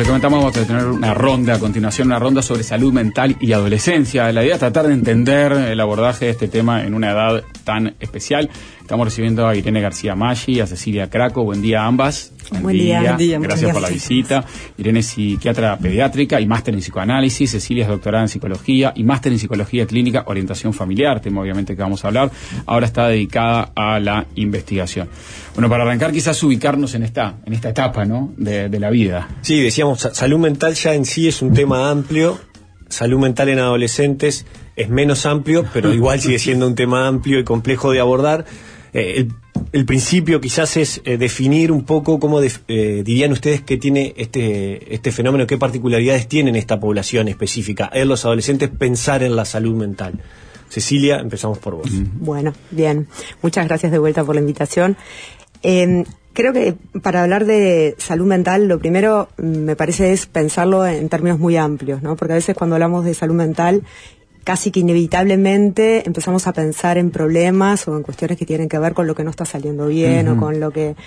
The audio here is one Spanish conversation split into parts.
le comentamos, vamos a tener una ronda a continuación, una ronda sobre salud mental y adolescencia. La idea es tratar de entender el abordaje de este tema en una edad tan especial. Estamos recibiendo a Irene García Maggi, a Cecilia Craco. Buen día a ambas. Buen día. Gracias por la visita. Irene es psiquiatra pediátrica y máster en psicoanálisis. Cecilia es doctorada en psicología y máster en psicología clínica, orientación familiar, tema obviamente que vamos a hablar. Ahora está dedicada a la investigación. Bueno, para arrancar quizás ubicarnos en esta etapa, ¿no?, de la vida. Sí, decíamos, salud mental ya en sí es un tema amplio. Salud mental en adolescentes es menos amplio, pero igual sigue siendo un tema amplio y complejo de abordar. El principio quizás es definir un poco cómo dirían ustedes que tiene este fenómeno, qué particularidades tiene en esta población específica, en los adolescentes, pensar en la salud mental. Cecilia, empezamos por vos. Bueno, bien. Muchas gracias de vuelta por la invitación. Creo que para hablar de salud mental, lo primero me parece es pensarlo en términos muy amplios, ¿no? Porque a veces cuando hablamos de salud mental, casi que inevitablemente empezamos a pensar en problemas o en cuestiones que tienen que ver con lo que no está saliendo bien o con lo que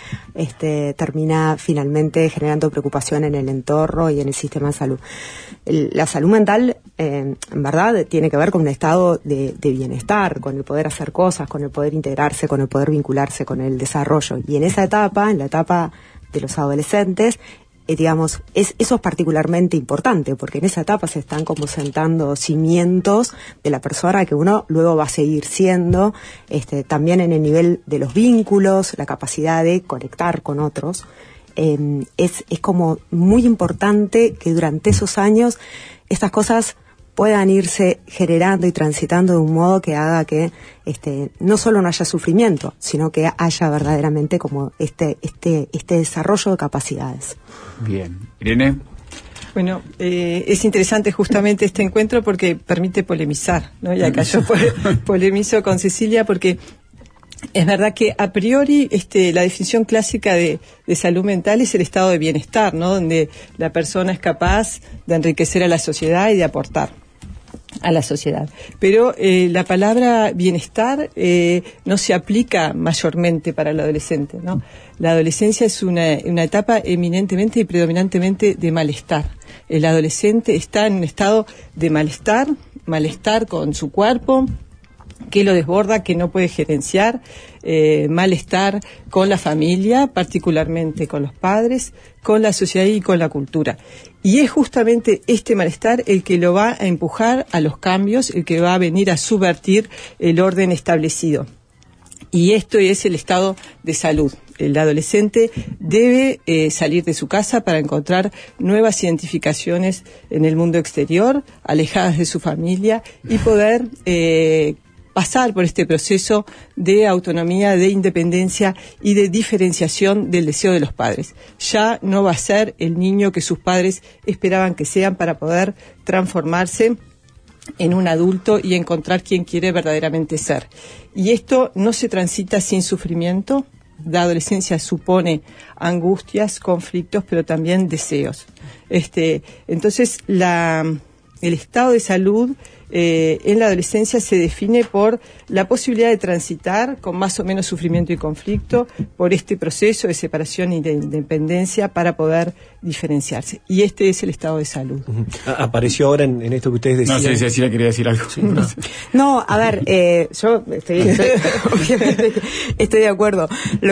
termina finalmente generando preocupación en el entorno y en el sistema de salud. La salud mental, en verdad, tiene que ver con un estado de bienestar, con el poder hacer cosas, con el poder integrarse, con el poder vincularse, con el desarrollo. Y en esa etapa, en la etapa de los adolescentes, digamos, eso es particularmente importante, porque en esa etapa se están como sentando cimientos de la persona que uno luego va a seguir siendo, también en el nivel de los vínculos, la capacidad de conectar con otros. Es como muy importante que durante esos años estas cosas puedan irse generando y transitando de un modo que haga que no solo no haya sufrimiento, sino que haya verdaderamente como este desarrollo de capacidades. Bien. Irene. Bueno, es interesante justamente este encuentro porque permite polemizar, ¿no? Y acá yo polemizo con Cecilia porque es verdad que a priori la definición clásica de salud mental es el estado de bienestar, ¿no? Donde la persona es capaz de enriquecer a la sociedad y de aportar a la sociedad. Pero la palabra bienestar no se aplica mayormente para el adolescente, ¿no? La adolescencia es una etapa eminentemente y predominantemente de malestar. El adolescente está en un estado de malestar con su cuerpo, que lo desborda, que no puede gerenciar, malestar con la familia, particularmente con los padres, con la sociedad y con la cultura. Y es justamente este malestar el que lo va a empujar a los cambios, el que va a venir a subvertir el orden establecido. Y esto es el estado de salud. El adolescente debe salir de su casa para encontrar nuevas identificaciones en el mundo exterior, alejadas de su familia, y poder pasar por este proceso de autonomía, de independencia y de diferenciación del deseo de los padres. Ya no va a ser el niño que sus padres esperaban que sean para poder transformarse en un adulto y encontrar quién quiere verdaderamente ser. Y esto no se transita sin sufrimiento. La adolescencia supone angustias, conflictos, pero también deseos. Entonces, el estado de salud en la adolescencia se define por la posibilidad de transitar con más o menos sufrimiento y conflicto por este proceso de separación y de independencia para poder diferenciarse. Y este es el estado de salud. Apareció ahora en esto que ustedes decían. No sé si le quería decir algo. Sí, no, a ver, yo obviamente estoy de acuerdo.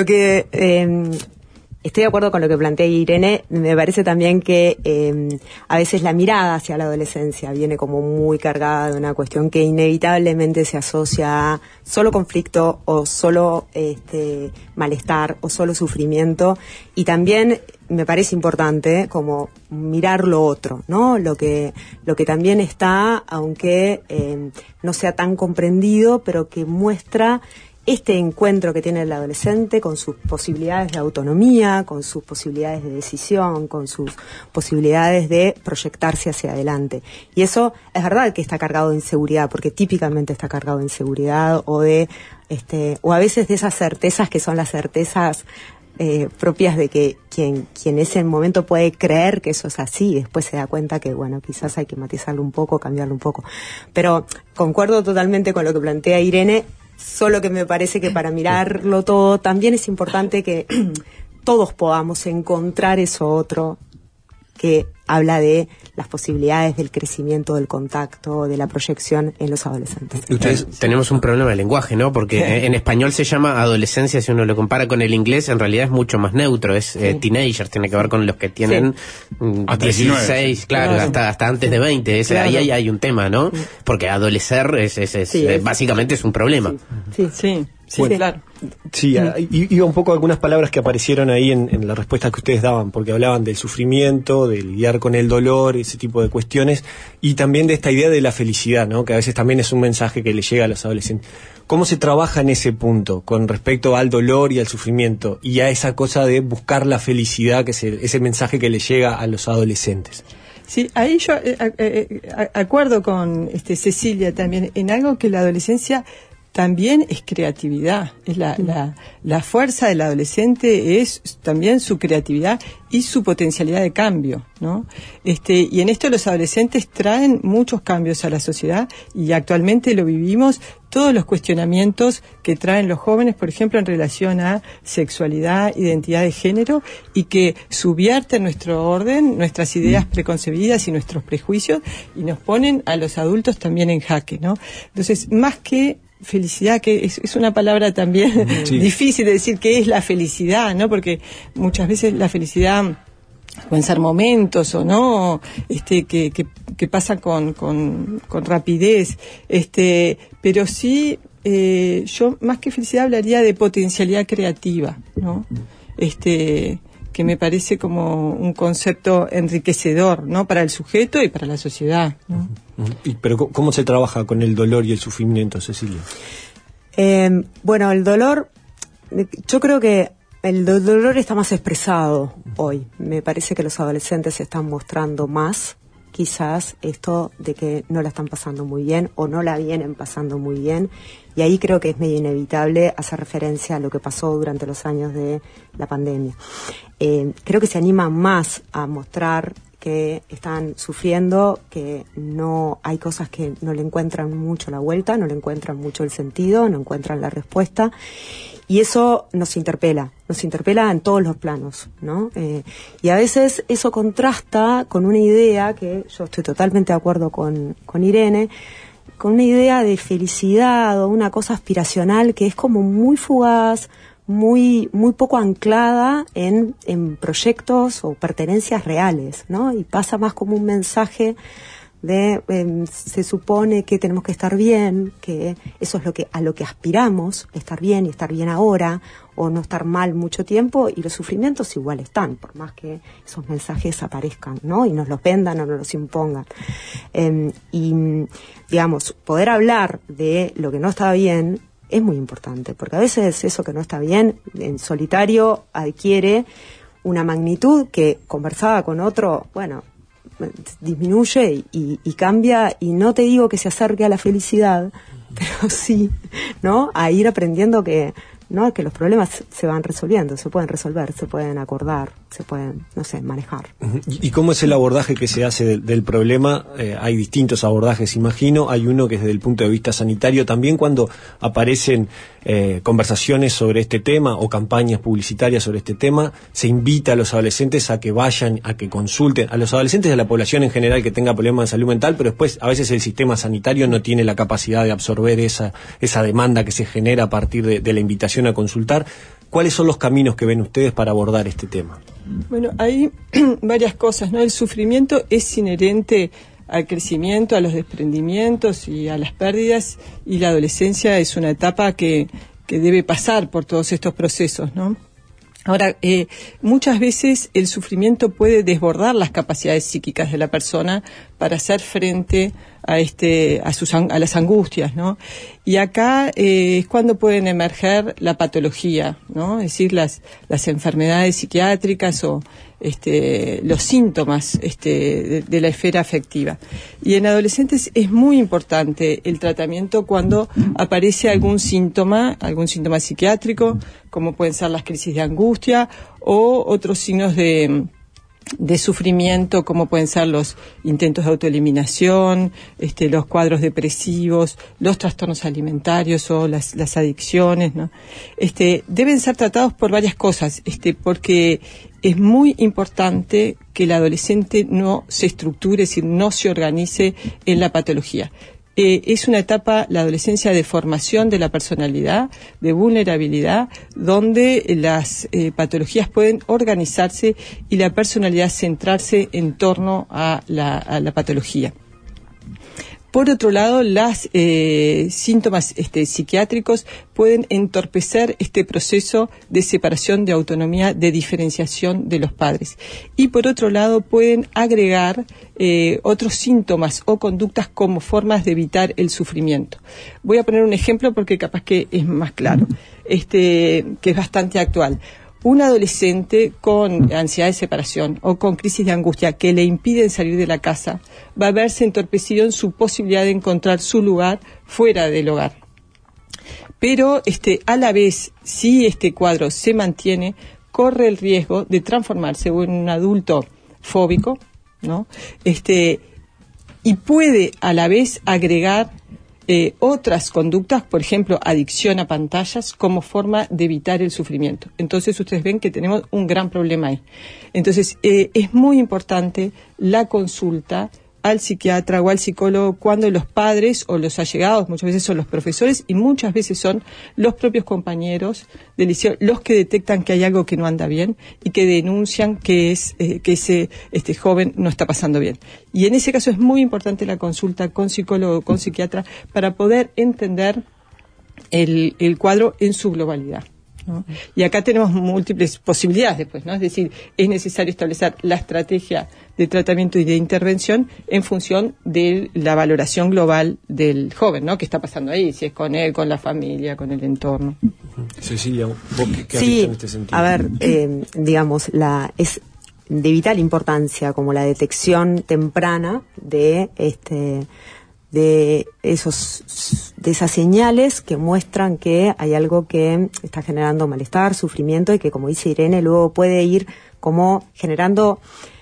Estoy de acuerdo con lo que plantea Irene. Me parece también que a veces la mirada hacia la adolescencia viene como muy cargada de una cuestión que inevitablemente se asocia a solo conflicto o solo malestar o solo sufrimiento. Y también me parece importante como mirar lo otro, ¿no? Lo que también está, aunque no sea tan comprendido, pero que muestra este encuentro que tiene el adolescente con sus posibilidades de autonomía, con sus posibilidades de decisión, con sus posibilidades de proyectarse hacia adelante. Y eso es verdad que está cargado de inseguridad, porque típicamente está cargado de inseguridad o a veces de esas certezas que son las certezas propias de que quien en ese momento puede creer que eso es así, después se da cuenta que, bueno, quizás hay que matizarlo un poco, cambiarlo un poco. Pero concuerdo totalmente con lo que plantea Irene, solo que me parece que para mirarlo todo también es importante que todos podamos encontrar eso otro que habla de las posibilidades del crecimiento, del contacto, de la proyección en los adolescentes. Ustedes tenemos un problema de lenguaje, ¿no? Porque en español se llama adolescencia, si uno lo compara con el inglés, en realidad es mucho más neutro, es teenagers, tiene que ver con los que tienen 16, claro, hasta antes de 20, ahí hay un tema, ¿no? Porque adolecer básicamente es un problema. Sí, bueno, claro. Sí, iba un poco algunas palabras que aparecieron ahí en la respuesta que ustedes daban, porque hablaban del sufrimiento, de lidiar con el dolor, ese tipo de cuestiones, y también de esta idea de la felicidad, ¿no? Que a veces también es un mensaje que le llega a los adolescentes. ¿Cómo se trabaja en ese punto con respecto al dolor y al sufrimiento y a esa cosa de buscar la felicidad, que es ese mensaje que le llega a los adolescentes? Sí, ahí yo acuerdo con Cecilia también en algo que la adolescencia también es creatividad, es la fuerza del adolescente es también su creatividad y su potencialidad de cambio, ¿no? Y en esto los adolescentes traen muchos cambios a la sociedad y actualmente lo vivimos, todos los cuestionamientos que traen los jóvenes, por ejemplo, en relación a sexualidad, identidad de género, y que subvierten nuestro orden, nuestras ideas preconcebidas y nuestros prejuicios, y nos ponen a los adultos también en jaque, ¿no? Entonces, más que felicidad, que es una palabra también difícil de decir qué es la felicidad, ¿no? Porque muchas veces la felicidad pueden ser momentos o no, que pasan con rapidez, pero sí, yo más que felicidad hablaría de potencialidad creativa, ¿no? Que me parece como un concepto enriquecedor, ¿no? Para el sujeto y para la sociedad, ¿no? Pero ¿cómo se trabaja con el dolor y el sufrimiento, Cecilia? Bueno, el dolor, yo creo que el dolor está más expresado hoy. Me parece que los adolescentes se están mostrando más, quizás, esto de que no la están pasando muy bien o no la vienen pasando muy bien. Y ahí creo que es medio inevitable hacer referencia a lo que pasó durante los años de la pandemia. Creo que se animan más a mostrar que están sufriendo, que no hay cosas que no le encuentran mucho la vuelta, no le encuentran mucho el sentido, no encuentran la respuesta. Y eso nos interpela en todos los planos, ¿no? Y a veces eso contrasta con una idea que yo estoy totalmente de acuerdo con Irene, con una idea de felicidad o una cosa aspiracional que es como muy fugaz, muy poco anclada en proyectos o pertenencias reales, ¿no? Y pasa más como un mensaje de se supone que tenemos que estar bien, que eso es a lo que aspiramos, estar bien y estar bien ahora, o no estar mal mucho tiempo, y los sufrimientos igual están, por más que esos mensajes aparezcan, ¿no? Y nos los vendan o nos los impongan. Y, digamos, poder hablar de lo que no está bien es muy importante, porque a veces eso que no está bien, en solitario, adquiere una magnitud que, conversada con otro, bueno, disminuye y cambia, y no te digo que se acerque a la felicidad, pero sí, ¿no? A ir aprendiendo que, ¿no? Que los problemas se van resolviendo, se pueden resolver, se pueden acordar, se pueden, no sé, manejar. ¿Y cómo es el abordaje que se hace del problema? Hay distintos abordajes, imagino. Hay uno que es desde el punto de vista sanitario. También cuando aparecen conversaciones sobre este tema o campañas publicitarias sobre este tema, se invita a los adolescentes a que vayan, a que consulten, a los adolescentes y a la población en general que tenga problemas de salud mental, pero después a veces el sistema sanitario no tiene la capacidad de absorber esa demanda que se genera a partir de la invitación a consultar. ¿Cuáles son los caminos que ven ustedes para abordar este tema? Bueno, hay varias cosas, ¿no? El sufrimiento es inherente al crecimiento, a los desprendimientos y a las pérdidas, y la adolescencia es una etapa que debe pasar por todos estos procesos, ¿no? Ahora, muchas veces el sufrimiento puede desbordar las capacidades psíquicas de la persona para hacer frente a las angustias, ¿no? Y acá es cuando pueden emerger la patología, ¿no? Es decir, las enfermedades psiquiátricas o los síntomas de la esfera afectiva. Y en adolescentes es muy importante el tratamiento cuando aparece algún síntoma psiquiátrico, como pueden ser las crisis de angustia o otros signos de sufrimiento, como pueden ser los intentos de autoeliminación, los cuadros depresivos, los trastornos alimentarios o las adicciones, ¿no? Deben ser tratados por varias cosas, porque es muy importante que el adolescente no se estructure, es decir, no se organice en la patología. Es una etapa, la adolescencia, de formación de la personalidad, de vulnerabilidad, donde las patologías pueden organizarse y la personalidad centrarse en torno a la patología. Por otro lado, los síntomas psiquiátricos pueden entorpecer este proceso de separación, de autonomía, de diferenciación de los padres. Y por otro lado, pueden agregar otros síntomas o conductas como formas de evitar el sufrimiento. Voy a poner un ejemplo porque capaz que es más claro, que es bastante actual. Un adolescente con ansiedad de separación o con crisis de angustia que le impiden salir de la casa va a verse entorpecido en su posibilidad de encontrar su lugar fuera del hogar. Pero a la vez, si este cuadro se mantiene, corre el riesgo de transformarse en un adulto fóbico, ¿no? Y puede a la vez agregar otras conductas, por ejemplo, adicción a pantallas, como forma de evitar el sufrimiento. Entonces ustedes ven que tenemos un gran problema ahí. Entonces es muy importante la consulta al psiquiatra o al psicólogo cuando los padres o los allegados, muchas veces son los profesores y muchas veces son los propios compañeros del liceo los que detectan que hay algo que no anda bien y que denuncian que ese joven no está pasando bien. Y en ese caso es muy importante la consulta con psicólogo o con psiquiatra para poder entender el cuadro en su globalidad, ¿no? Y acá tenemos múltiples posibilidades después, ¿no? Es decir, es necesario establecer la estrategia de tratamiento y de intervención en función de la valoración global del joven, ¿no? ¿Qué está pasando ahí? Si es con él, con la familia, con el entorno. Cecilia, ¿vos qué has sí, visto en este sentido? A ver, digamos, es de vital importancia como la detección temprana de esas señales que muestran que hay algo que está generando malestar, sufrimiento y que, como dice Irene, luego puede ir como generando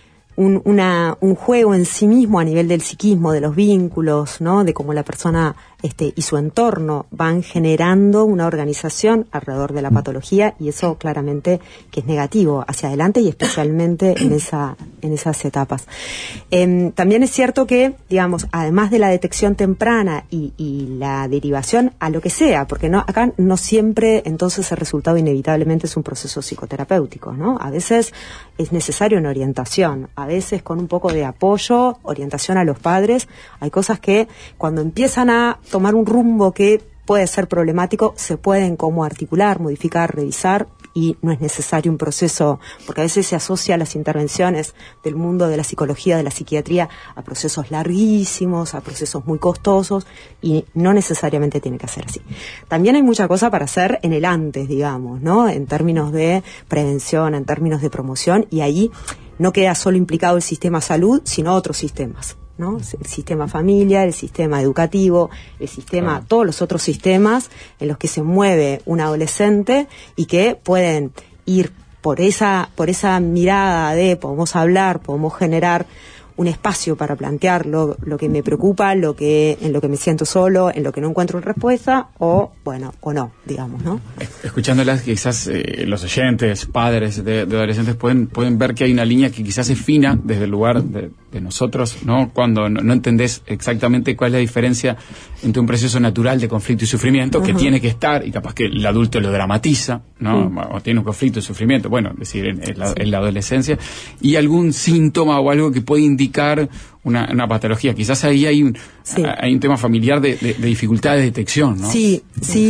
un juego en sí mismo a nivel del psiquismo, de los vínculos, ¿no? De cómo la persona y su entorno van generando una organización alrededor de la patología, y eso claramente que es negativo hacia adelante y especialmente en esas etapas. También es cierto que, digamos, además de la detección temprana y la derivación a lo que sea, porque acá no siempre entonces el resultado inevitablemente es un proceso psicoterapéutico, ¿no? A veces es necesario una orientación, a veces con un poco de apoyo, orientación a los padres. Hay cosas que cuando empiezan a tomar un rumbo que puede ser problemático, se pueden como articular, modificar, revisar, y no es necesario un proceso, porque a veces se asocia las intervenciones del mundo de la psicología, de la psiquiatría, a procesos larguísimos, a procesos muy costosos, y no necesariamente tiene que ser así. También hay mucha cosa para hacer en el antes, digamos, ¿no? En términos de prevención, en términos de promoción, y ahí no queda solo implicado el sistema salud, sino otros sistemas, ¿no? El sistema familia, el sistema educativo, el sistema, todos los otros sistemas en los que se mueve un adolescente y que pueden ir por esa mirada de podemos hablar, podemos generar un espacio para plantear lo que me preocupa, en lo que me siento solo, en lo que no encuentro respuesta, o no, digamos, ¿no? Escuchándolas, quizás los oyentes, padres de adolescentes pueden ver que hay una línea que quizás es fina desde el lugar de nosotros, ¿no? Cuando no entendés exactamente cuál es la diferencia entre un proceso natural de conflicto y sufrimiento, que tiene que estar, y capaz que el adulto lo dramatiza, ¿no? O tiene un conflicto y sufrimiento, bueno, es decir, en la adolescencia, y algún síntoma o algo que puede indicar una patología. Quizás ahí hay un tema familiar de dificultad de detección, ¿no? Sí,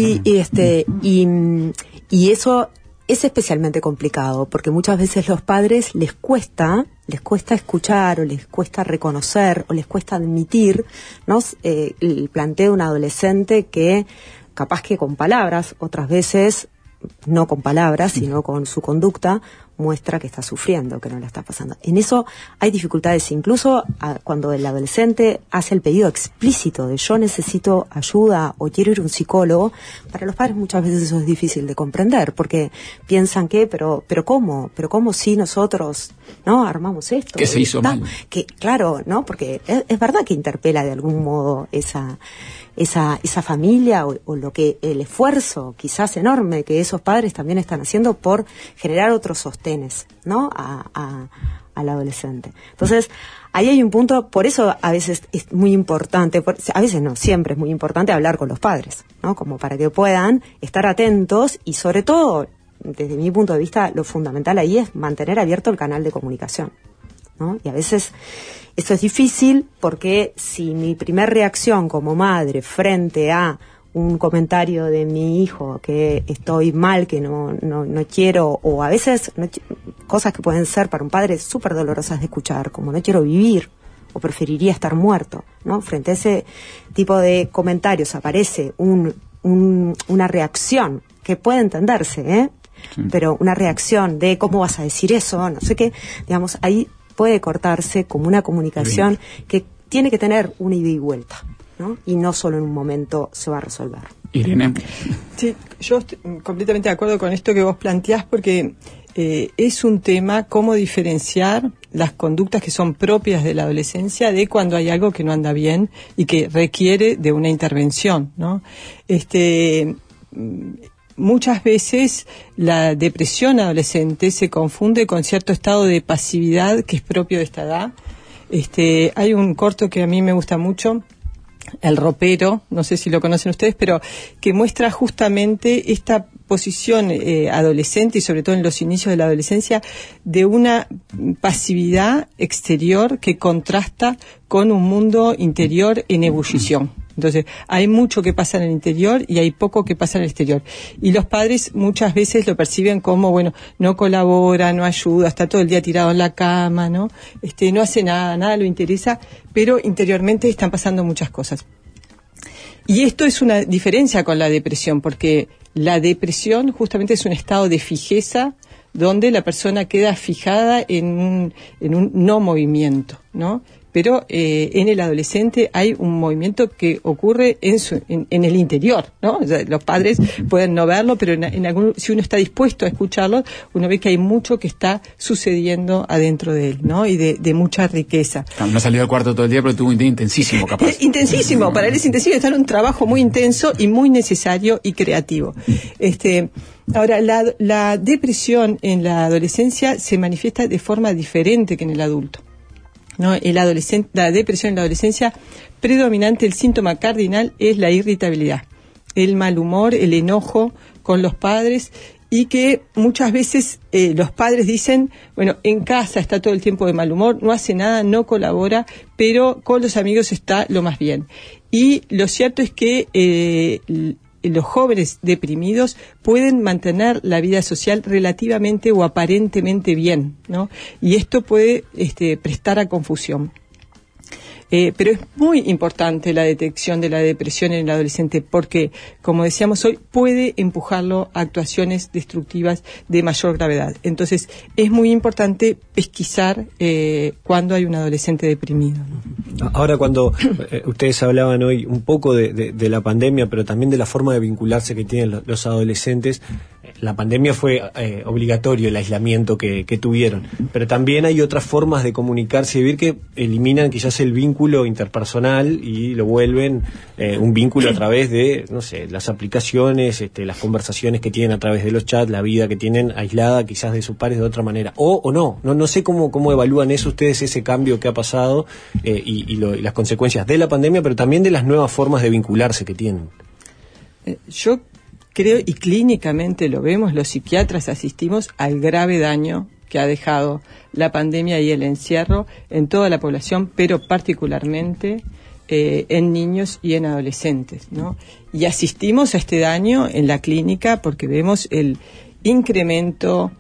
y eso es especialmente complicado, porque muchas veces los padres les cuesta escuchar, o les cuesta reconocer, o les cuesta admitir, ¿no? El planteo de un adolescente que capaz que con palabras, otras veces no con palabras, sino con su conducta, muestra que está sufriendo, que no la está pasando. En eso hay dificultades, incluso cuando el adolescente hace el pedido explícito de yo necesito ayuda o quiero ir a un psicólogo. Para los padres muchas veces eso es difícil de comprender, porque piensan que, pero ¿cómo si nosotros, ¿no? Armamos esto. ¿Qué se hizo mal? Que, claro, ¿no? Porque es verdad que interpela de algún modo esa familia o el esfuerzo quizás enorme que esos padres también están haciendo por generar otro sostén retenes, ¿no? Al adolescente. Entonces, ahí hay un punto, por eso a veces es muy importante, a veces no, siempre es muy importante hablar con los padres, ¿no? Como para que puedan estar atentos y sobre todo, desde mi punto de vista, lo fundamental ahí es mantener abierto el canal de comunicación, ¿no? Y a veces esto es difícil porque si mi primer reacción como madre frente a un comentario de mi hijo que estoy mal, que no quiero, o a veces cosas que pueden ser para un padre súper dolorosas de escuchar, como no quiero vivir o preferiría estar muerto, ¿no? Frente a ese tipo de comentarios aparece una reacción que puede entenderse, sí. Pero una reacción de cómo vas a decir eso, no sé qué, digamos, ahí puede cortarse como una comunicación que tiene que tener una ida y vuelta, ¿no? Y no solo en un momento se va a resolver. Irene. Sí, yo estoy completamente de acuerdo con esto que vos planteás, porque es un tema cómo diferenciar las conductas que son propias de la adolescencia de cuando hay algo que no anda bien y que requiere de una intervención, ¿no? Muchas veces la depresión adolescente se confunde con cierto estado de pasividad que es propio de esta edad. Hay un corto que a mí me gusta mucho, El ropero, no sé si lo conocen ustedes, pero que muestra justamente esta posición adolescente y sobre todo en los inicios de la adolescencia de una pasividad exterior que contrasta con un mundo interior en ebullición. Entonces, hay mucho que pasa en el interior y hay poco que pasa en el exterior. Y los padres muchas veces lo perciben como, bueno, no colabora, no ayuda, está todo el día tirado en la cama, ¿no? No hace nada lo interesa, pero interiormente están pasando muchas cosas. Y esto es una diferencia con la depresión, porque la depresión justamente es un estado de fijeza donde la persona queda fijada en un no movimiento, ¿no? Pero en el adolescente hay un movimiento que ocurre en el interior, ¿no? O sea, los padres pueden no verlo, pero si uno está dispuesto a escucharlo, uno ve que hay mucho que está sucediendo adentro de él, ¿no? Y de mucha riqueza. No ha salido al cuarto todo el día, pero tuvo un día intensísimo, capaz. Intensísimo, para él es intensivo, está en un trabajo muy intenso y muy necesario y creativo. Ahora, la depresión en la adolescencia se manifiesta de forma diferente que en el adulto, ¿no? La depresión en la adolescencia, predominante, el síntoma cardinal es la irritabilidad, el mal humor, el enojo con los padres, y que muchas veces los padres dicen, bueno, en casa está todo el tiempo de mal humor, no hace nada, no colabora, pero con los amigos está lo más bien. Y lo cierto es que los jóvenes deprimidos pueden mantener la vida social relativamente o aparentemente bien, ¿no? Y esto puede prestar a confusión. Pero es muy importante la detección de la depresión en el adolescente porque, como decíamos hoy, puede empujarlo a actuaciones destructivas de mayor gravedad. Entonces, es muy importante pesquisar cuando hay un adolescente deprimido, ¿no? Ahora, cuando ustedes hablaban hoy un poco de la pandemia, pero también de la forma de vincularse que tienen los adolescentes, la pandemia fue obligatorio el aislamiento que tuvieron, pero también hay otras formas de comunicarse y vivir que eliminan quizás el vínculo interpersonal y lo vuelven un vínculo a través de, no sé, las aplicaciones, las conversaciones que tienen a través de los chats, la vida que tienen aislada quizás de sus pares de otra manera, o no sé cómo evalúan eso ustedes, ese cambio que ha pasado y las consecuencias de la pandemia, pero también de las nuevas formas de vincularse que tienen. Yo creo, y clínicamente lo vemos, los psiquiatras asistimos al grave daño que ha dejado la pandemia y el encierro en toda la población, pero particularmente en niños y en adolescentes, ¿no? Y asistimos a este daño en la clínica porque vemos el incremento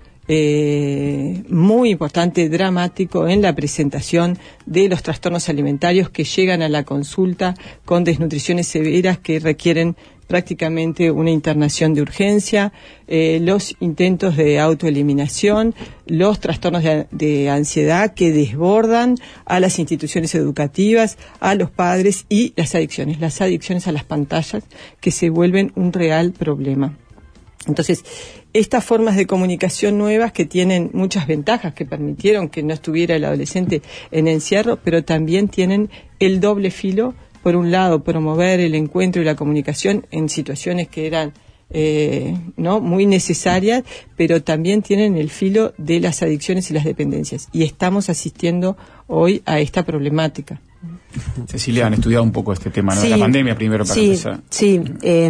muy importante, dramático, en la presentación de los trastornos alimentarios que llegan a la consulta con desnutriciones severas que requieren prácticamente una internación de urgencia, los intentos de autoeliminación, los trastornos de ansiedad que desbordan a las instituciones educativas, a los padres, y las adicciones a las pantallas que se vuelven un real problema. Entonces, estas formas de comunicación nuevas que tienen muchas ventajas, que permitieron que no estuviera el adolescente en encierro, pero también tienen el doble filo. Por un lado, promover el encuentro y la comunicación en situaciones que eran ¿no? Muy necesarias, pero también tienen el filo de las adicciones y las dependencias. Y estamos asistiendo hoy a esta problemática. Cecilia, han estudiado un poco este tema, ¿no? Sí, De la pandemia primero para empezar. Sí,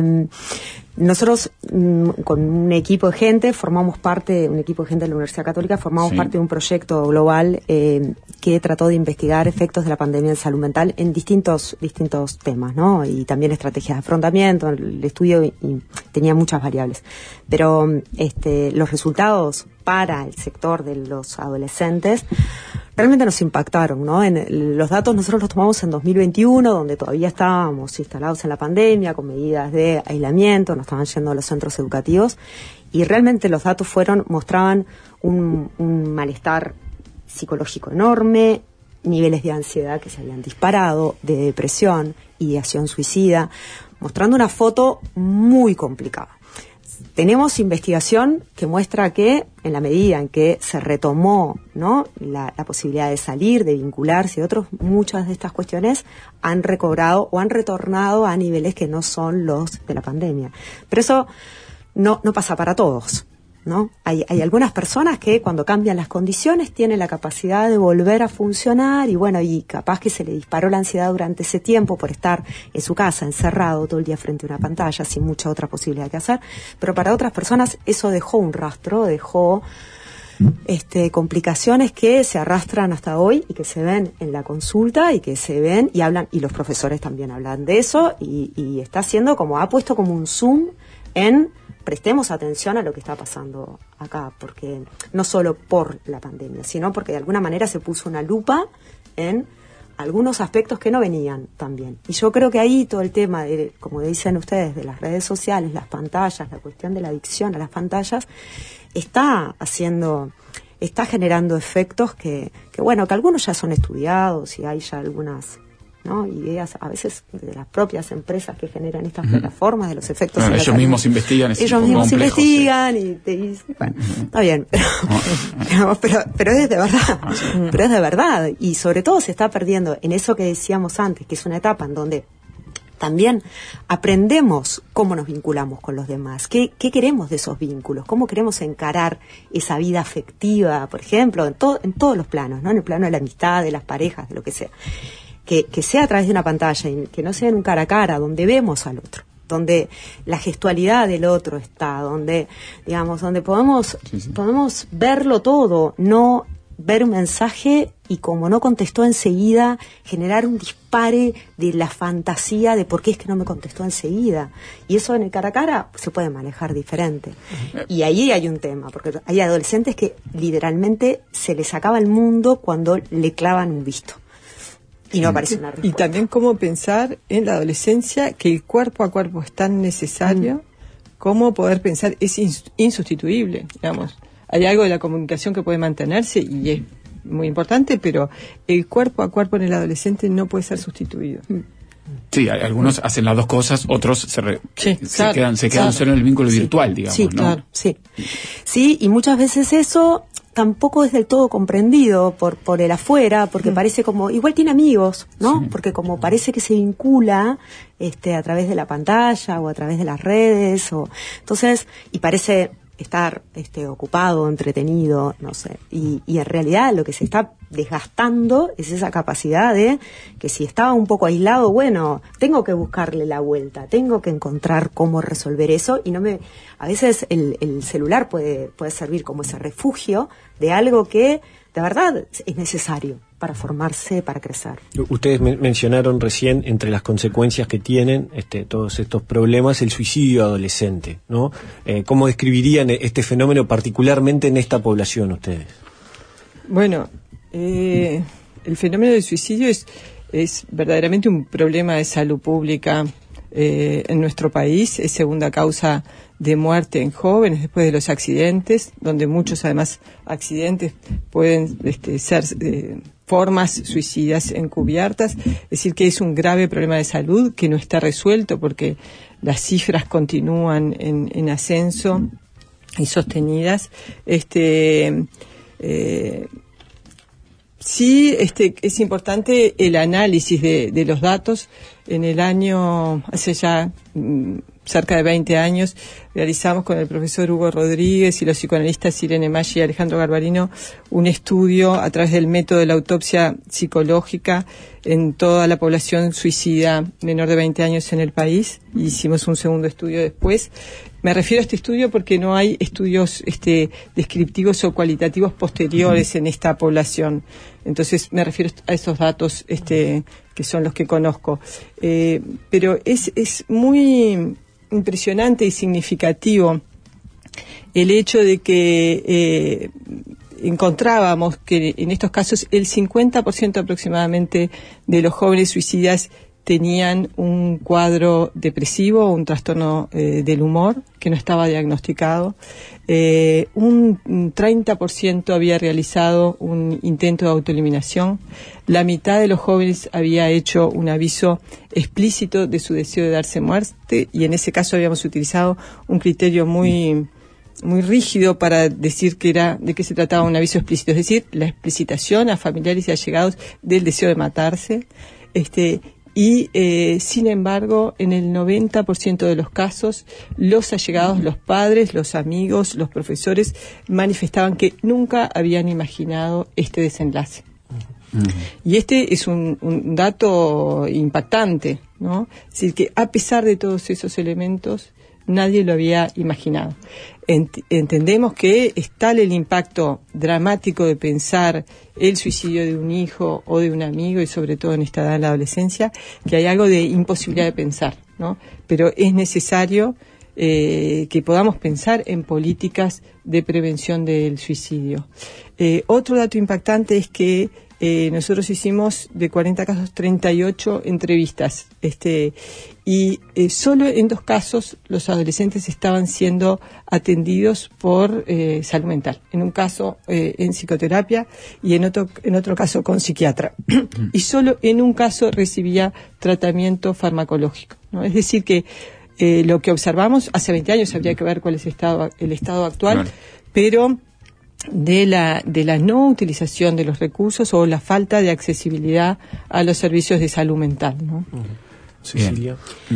nosotros con un equipo de gente un equipo de gente de la Universidad Católica, formamos parte de un proyecto global que trató de investigar efectos de la pandemia en salud mental en distintos temas, ¿no? Y también estrategias de afrontamiento. El estudio tenía muchas variables, pero los resultados para el sector de los adolescentes realmente nos impactaron, ¿no? Los datos nosotros los tomamos en 2021, donde todavía estábamos instalados en la pandemia, con medidas de aislamiento, no estaban yendo a los centros educativos, y realmente los datos mostraban un malestar psicológico enorme, niveles de ansiedad que se habían disparado, de depresión, ideación suicida, mostrando una foto muy complicada. Tenemos investigación que muestra que en la medida en que se retomó, ¿no?, la posibilidad de salir, de vincularse y otros, muchas de estas cuestiones han recobrado o han retornado a niveles que no son los de la pandemia. Pero eso no pasa para todos, ¿no? Hay algunas personas que cuando cambian las condiciones tienen la capacidad de volver a funcionar y capaz que se le disparó la ansiedad durante ese tiempo por estar en su casa, encerrado todo el día frente a una pantalla sin mucha otra posibilidad que hacer, pero para otras personas eso dejó un rastro, dejó complicaciones que se arrastran hasta hoy y que se ven en la consulta y que se ven y hablan, y los profesores también hablan de eso, y está haciendo ha puesto como un zoom en prestemos atención a lo que está pasando acá, porque no solo por la pandemia, sino porque de alguna manera se puso una lupa en algunos aspectos que no venían tan bien. Y yo creo que ahí todo el tema, como dicen ustedes, de las redes sociales, las pantallas, la cuestión de la adicción a las pantallas, está generando efectos que algunos ya son estudiados y hay ya algunas, ¿no?, ideas a veces de las propias empresas que generan estas plataformas, de los efectos. Ellos mismos investigan. Ellos mismos investigan y te dicen, está bien, pero es de verdad. Pero es de verdad. Y sobre todo se está perdiendo en eso que decíamos antes, que es una etapa en donde también aprendemos cómo nos vinculamos con los demás, qué queremos de esos vínculos, cómo queremos encarar esa vida afectiva, por ejemplo, en todos los planos, ¿no? En el plano de la amistad, de las parejas, de lo que sea. Que sea a través de una pantalla, y que no sea en un cara a cara, donde vemos al otro, donde la gestualidad del otro está, donde podemos verlo todo, no ver un mensaje y como no contestó enseguida, generar un dispare de la fantasía de por qué es que no me contestó enseguida. Y eso en el cara a cara se puede manejar diferente. Y ahí hay un tema, porque hay adolescentes que literalmente se les acaba el mundo cuando le clavan un visto. Y no aparece una respuesta. Y también cómo pensar en la adolescencia que el cuerpo a cuerpo es tan necesario, cómo poder pensar es insustituible, digamos. Hay algo de la comunicación que puede mantenerse y es muy importante, pero el cuerpo a cuerpo en el adolescente no puede ser sustituido. Sí, algunos hacen las dos cosas, otros se quedan solo en el vínculo virtual, digamos, sí, ¿no? Claro, sí. Sí, y muchas veces eso tampoco es del todo comprendido por el afuera, porque parece como, igual tiene amigos, ¿no? Sí. Porque como parece que se vincula a través de la pantalla o a través de las redes, entonces, y parece estar ocupado, entretenido, no sé, y en realidad lo que se está desgastando es esa capacidad de que si estaba un poco aislado, tengo que buscarle la vuelta, tengo que encontrar cómo resolver eso, y a veces el celular puede servir como ese refugio de algo que de verdad es necesario para formarse, para crecer. Ustedes mencionaron recién, entre las consecuencias que tienen todos estos problemas, el suicidio adolescente, ¿no? ¿Cómo describirían este fenómeno particularmente en esta población ustedes? Bueno, el fenómeno del suicidio es verdaderamente un problema de salud pública en nuestro país. Es segunda causa de muerte en jóvenes después de los accidentes, donde muchos además accidentes pueden ser formas suicidas encubiertas. Es decir, que es un grave problema de salud que no está resuelto porque las cifras continúan en ascenso y sostenidas. Sí, es importante el análisis de los datos. en el año, hace ya cerca de 20 años, realizamos con el profesor Hugo Rodríguez y los psicoanalistas Irene Maggi y Alejandro Garbarino un estudio a través del método de la autopsia psicológica en toda la población suicida menor de 20 años en el país. Hicimos un segundo estudio después. Me refiero a este estudio porque no hay estudios descriptivos o cualitativos posteriores en esta población. Entonces me refiero a esos datos que son los que conozco. Pero es muy impresionante y significativo el hecho de que encontrábamos que en estos casos el 50% aproximadamente de los jóvenes suicidas tenían un cuadro depresivo, un trastorno del humor que no estaba diagnosticado. Un 30% había realizado un intento de autoeliminación. La mitad de los jóvenes había hecho un aviso explícito de su deseo de darse muerte, y en ese caso habíamos utilizado un criterio muy rígido para decir de qué se trataba un aviso explícito, es decir, la explicitación a familiares y allegados del deseo de matarse. Sin embargo, en el 90% de los casos, los allegados, los padres, los amigos, los profesores manifestaban que nunca habían imaginado este desenlace. Y este es un dato impactante, ¿no? Es decir, que a pesar de todos esos elementos, nadie lo había imaginado. Entendemos que es tal el impacto dramático de pensar el suicidio de un hijo o de un amigo, y sobre todo en esta edad, en la adolescencia, que hay algo de imposibilidad de pensar, ¿no? Pero es necesario que podamos pensar en políticas de prevención del suicidio. Otro dato impactante es que nosotros hicimos de 40 casos 38 entrevistas, y solo en 2 casos los adolescentes estaban siendo atendidos por salud mental. En un caso en psicoterapia y en otro caso con psiquiatra. Y solo en un caso recibía tratamiento farmacológico, ¿no? Es decir que lo que observamos hace 20 años, habría que ver cuál es el estado actual, claro, pero de la no utilización de los recursos o la falta de accesibilidad a los servicios de salud mental, ¿no? Cecilia.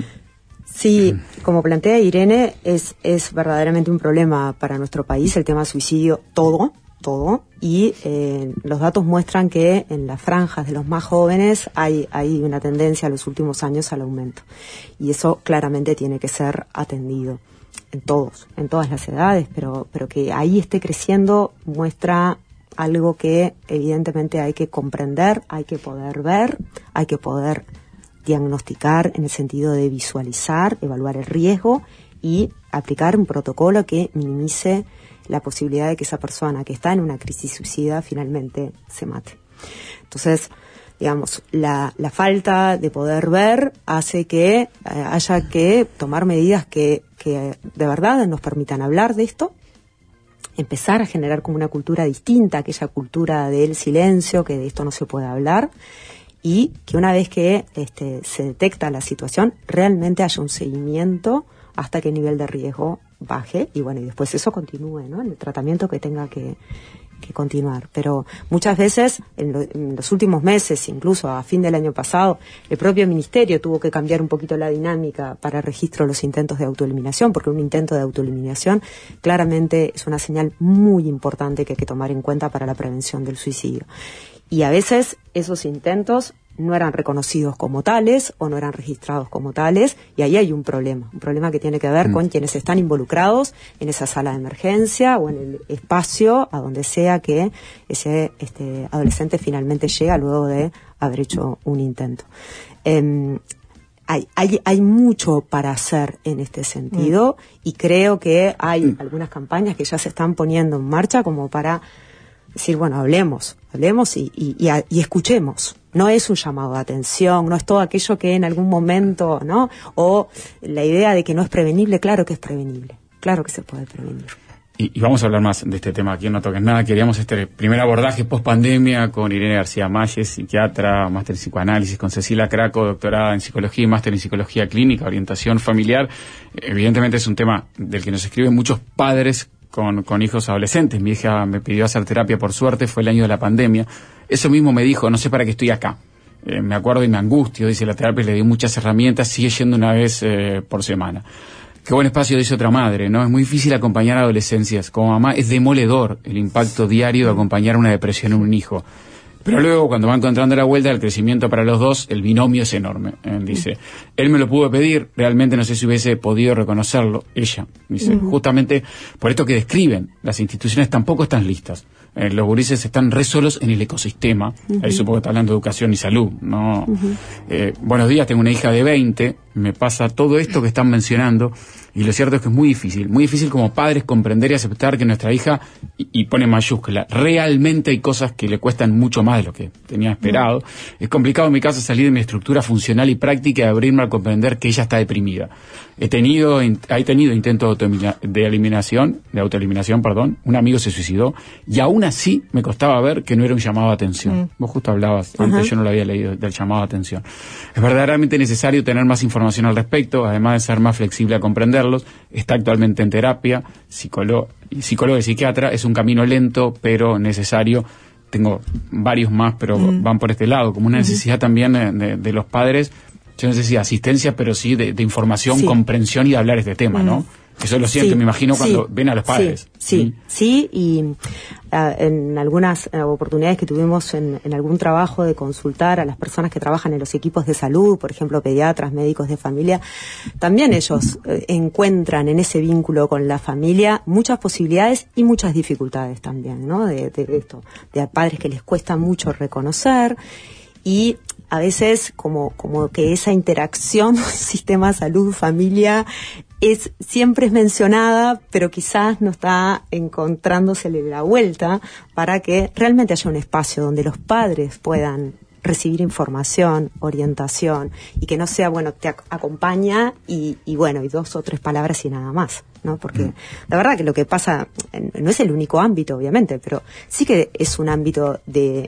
Sí, como plantea Irene, es verdaderamente un problema para nuestro país el tema suicidio, todo, y los datos muestran que en las franjas de los más jóvenes hay una tendencia en los últimos años al aumento, y eso claramente tiene que ser atendido en todas las edades, pero que ahí esté creciendo muestra algo que evidentemente hay que comprender, hay que poder ver, hay que poder diagnosticar en el sentido de visualizar, evaluar el riesgo y aplicar un protocolo que minimice la posibilidad de que esa persona que está en una crisis suicida finalmente se mate. Entonces, digamos, la falta de poder ver hace que haya que tomar medidas que de verdad nos permitan hablar de esto, empezar a generar como una cultura distinta, aquella cultura del silencio, que de esto no se puede hablar, y que una vez que se detecta la situación, realmente haya un seguimiento hasta que el nivel de riesgo baje, y bueno, y después eso continúe, ¿no? En el tratamiento que tenga que continuar. Pero muchas veces, en los últimos meses, incluso a fin del año pasado, el propio Ministerio tuvo que cambiar un poquito la dinámica para registro de los intentos de autoeliminación, porque un intento de autoeliminación claramente es una señal muy importante que hay que tomar en cuenta para la prevención del suicidio. Y a veces esos intentos no eran reconocidos como tales o no eran registrados como tales, y ahí hay un problema que tiene que ver con quienes están involucrados en esa sala de emergencia o en el espacio a donde sea que ese adolescente finalmente llega luego de haber hecho un intento. Hay mucho para hacer en este sentido, y creo que hay algunas campañas que ya se están poniendo en marcha como para decir, bueno, hablemos y escuchemos. No es un llamado de atención, no es todo aquello que en algún momento, ¿no? O la idea de que no es prevenible, claro que es prevenible, claro que se puede prevenir. Y vamos a hablar más de este tema aquí en No Toques Nada. Queríamos este primer abordaje post-pandemia con Irene García Maggi, psiquiatra, máster en psicoanálisis, con Cecilia Craco, doctorada en psicología y máster en psicología clínica, orientación familiar. Evidentemente es un tema del que nos escriben muchos padres con hijos adolescentes. Mi hija me pidió hacer terapia, por suerte, fue el año de la pandemia. Eso mismo me dijo, no sé para qué estoy acá. me acuerdo y me angustio, dice, la terapia le dio muchas herramientas, sigue yendo una vez por semana. Qué buen espacio, dice otra madre, ¿no? Es muy difícil acompañar a adolescencias. Como mamá es demoledor el impacto diario de acompañar una depresión en un hijo. Pero luego, cuando va encontrando la vuelta, el crecimiento para los dos, el binomio es enorme. Dice, él me lo pudo pedir, realmente no sé si hubiese podido reconocerlo. Ella, dice, justamente por esto que describen, las instituciones tampoco están listas. Los gurises están re solos en el ecosistema. Ahí supongo que está hablando de educación y salud, ¿no? Buenos días, tengo una hija de 20, me pasa todo esto que están mencionando, y lo cierto es que es muy difícil como padres comprender y aceptar que nuestra hija, y pone mayúscula, realmente hay cosas que le cuestan mucho más de lo que tenía esperado. Es complicado en mi caso salir de mi estructura funcional y práctica y abrirme a comprender que ella está deprimida. He tenido intentos de autoeliminación, un amigo se suicidó, y aún así me costaba ver que no era un llamado de atención. Vos justo hablabas, antes yo no lo había leído, del llamado de atención. Es verdaderamente necesario tener más información al respecto, además de ser más flexible a comprenderlos. Está actualmente en terapia, psicólogo y psiquiatra. Es un camino lento, pero necesario. Tengo varios más, pero van por este lado, como una necesidad también de los padres. Yo no sé si asistencia, pero sí de información, comprensión y de hablar este tema, ¿no? Eso lo siento, me imagino, cuando ven a los padres. Sí, y en algunas oportunidades que tuvimos en algún trabajo de consultar a las personas que trabajan en los equipos de salud, por ejemplo, pediatras, médicos de familia, también ellos encuentran en ese vínculo con la familia muchas posibilidades y muchas dificultades también, ¿no? De padres que les cuesta mucho reconocer, y a veces como que esa interacción sistema salud-familia siempre es mencionada, pero quizás no está encontrándosele la vuelta para que realmente haya un espacio donde los padres puedan recibir información, orientación, y que no sea, te acompaña y 2 o 3 palabras y nada más, ¿no? Porque la verdad que lo que pasa no es el único ámbito, obviamente, pero sí que es un ámbito de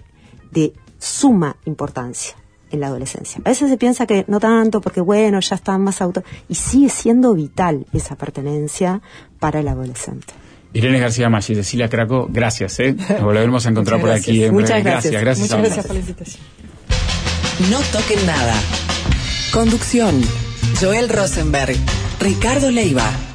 suma importancia en la adolescencia. A veces se piensa que no tanto porque ya están más y sigue siendo vital esa pertenencia para el adolescente. Irene García Maggi, Cecilia Craco, gracias, nos volveremos a encontrar por aquí. Muchas gracias. Muchas gracias por la invitación. No toquen nada. Conducción: Joel Rosenberg, Ricardo Leiva.